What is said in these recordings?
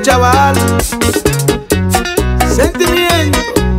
chaval, sentimiento.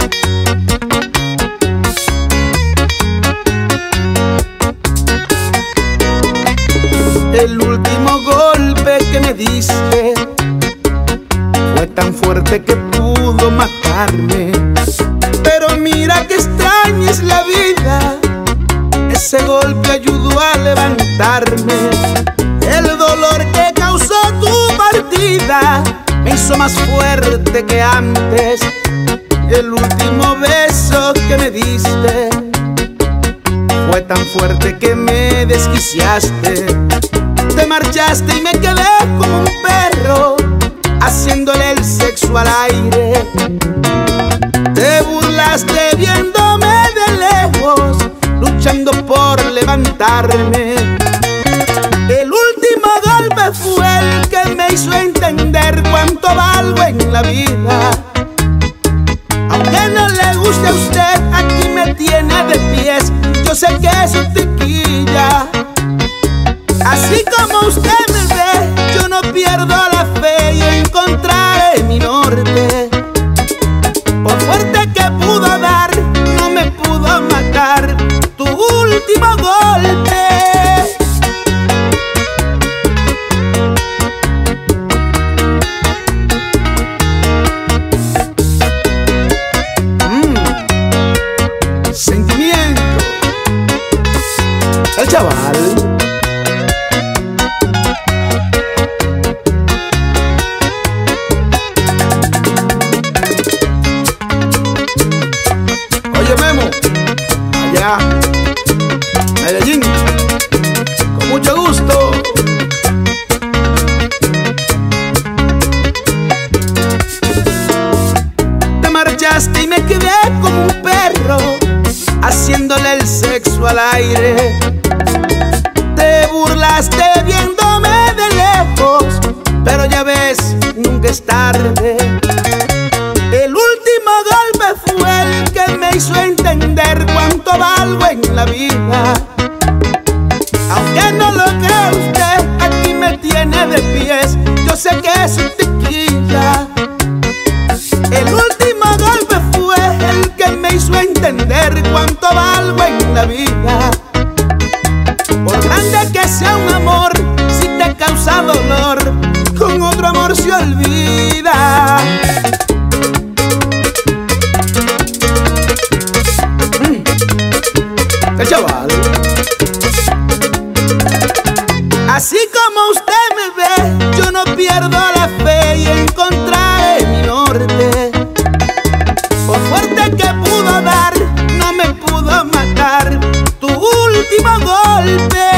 El último golpe que me diste fue tan fuerte que pudo matarme. Pero mira que extraña es la vida, ese golpe ayudó a levantarme. El dolor que causó tu partida me hizo más fuerte que antes. El último beso que me diste fue tan fuerte que me desquiciaste. Te marchaste y me quedé como un perro haciéndole el sexo al aire. Te burlaste viéndome de lejos, luchando por levantarme. El último golpe fue el que me hizo entender cuánto valgo en la vida. Aunque no le guste a usted, aquí me tiene de pies. Yo sé que es un tiquilla. Así como usted me ve, yo no pierdo la fe y encontraré mi norte. Por fuerte que pudo dar, no me pudo matar tu último golpe. Sentimiento. El chaval. Allá, Medellín, con mucho gusto. Te marchaste y me quedé como un perro haciéndole el sexo al aire. Te burlaste viéndome de lejos, pero ya ves, nunca es tarde. El último golpe fue el que me hizo entender cuánto valgo en la vida. Aunque no lo crea usted, aquí me tiene de pies. Yo sé que es un tiquilla. El último golpe fue el que me hizo entender cuánto valgo en la vida. Por grande que sea un amor, si te causa dolor, con otro amor se olvida. El chaval. Así como usted me ve, yo no pierdo la fe y encontraré mi norte. Por fuerte que pudo dar, no me pudo matar tu último golpe.